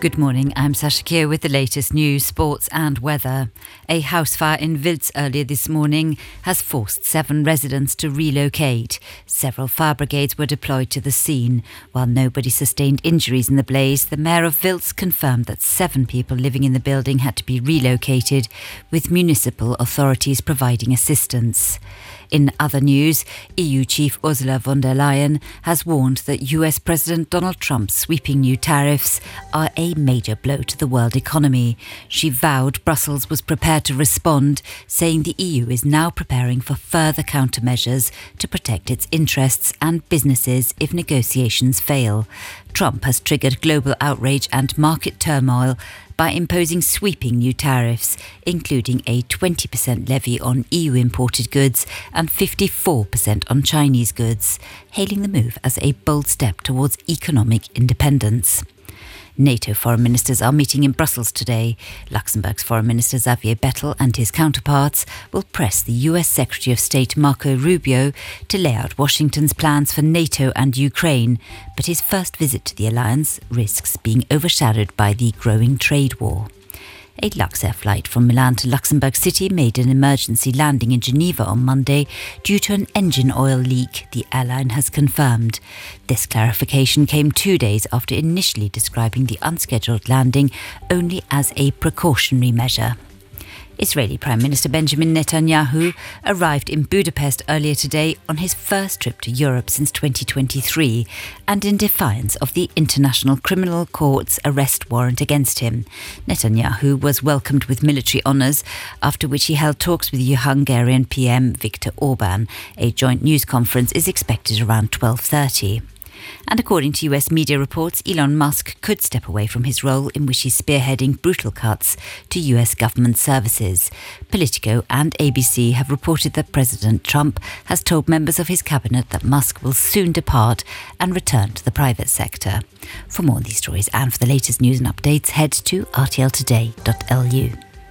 Good morning, I'm Sasha Keir with the latest news, sports and weather. A house fire in Wiltz earlier this morning has forced 7 residents to relocate. Several fire brigades were deployed to the scene. While nobody sustained injuries in the blaze, the mayor of Wiltz confirmed that 7 people living in the building had to be relocated, with municipal authorities providing assistance. In other news, EU Chief Ursula von der Leyen has warned that US President Donald Trump's sweeping new tariffs are a major blow to the world economy. She vowed Brussels was prepared to respond, saying the EU is now preparing for further countermeasures to protect its interests and businesses if negotiations fail. Trump has triggered global outrage and market turmoil by imposing sweeping new tariffs, including a 20% levy on EU-imported goods and 54% on Chinese goods, hailing the move as a bold step towards economic independence. NATO foreign ministers are meeting in Brussels today. Luxembourg's Foreign Minister Xavier Bettel and his counterparts will press the US Secretary of State Marco Rubio to lay out Washington's plans for NATO and Ukraine, but his first visit to the alliance risks being overshadowed by the growing trade war. A Luxair flight from Milan to Luxembourg City made an emergency landing in Geneva on Monday due to an engine oil leak, the airline has confirmed. This clarification came 2 days after initially describing the unscheduled landing only as a precautionary measure. Israeli Prime Minister Benjamin Netanyahu arrived in Budapest earlier today on his first trip to Europe since 2023 and in defiance of the International Criminal Court's arrest warrant against him. Netanyahu was welcomed with military honours, after which he held talks with Hungarian PM Viktor Orban. A joint news conference is expected around 12:30. And according to US media reports, Elon Musk could step away from his role in which he's spearheading brutal cuts to US government services. Politico and ABC have reported that President Trump has told members of his cabinet that Musk will soon depart and return to the private sector. For more on these stories and for the latest news and updates, head to rtltoday.lu.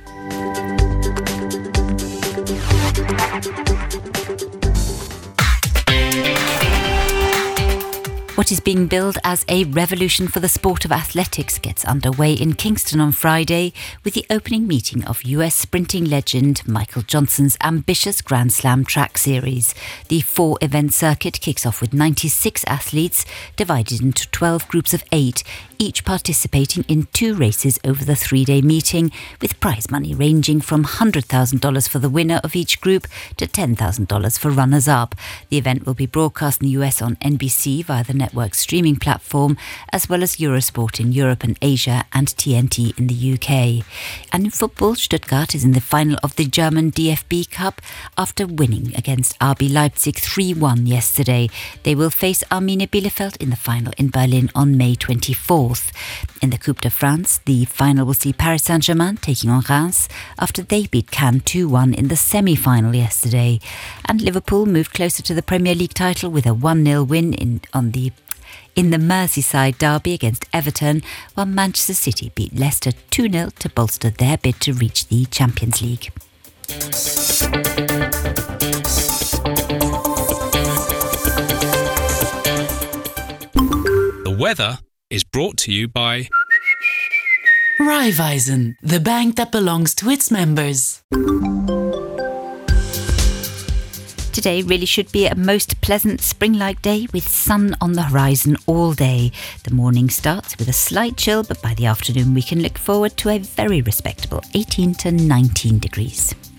What is being billed as a revolution for the sport of athletics gets underway in Kingston on Friday with the opening meeting of US sprinting legend Michael Johnson's ambitious Grand Slam track series. The 4-event circuit kicks off with 96 athletes divided into 12 groups of 8, each participating in 2 races over the 3-day meeting, with prize money ranging from $100,000 for the winner of each group to $10,000 for runners-up. The event will be broadcast in the US on NBC via the network streaming platform, as well as Eurosport in Europe and Asia and TNT in the UK. And in football, Stuttgart is in the final of the German DFB Cup after winning against RB Leipzig 3-1 yesterday. They will face Arminia Bielefeld in the final in Berlin on May 24th. In the Coupe de France, the final will see Paris Saint-Germain taking on Reims after they beat Cannes 2-1 in the semi-final yesterday. And Liverpool moved closer to the Premier League title with a 1-0 win in the Merseyside derby against Everton, while Manchester City beat Leicester 2-0 to bolster their bid to reach the Champions League. The weather is brought to you by Raiffeisen, the bank that belongs to its members. Today really should be a most pleasant spring-like day with sun on the horizon all day. The morning starts with a slight chill, but by the afternoon we can look forward to a very respectable 18 to 19 degrees.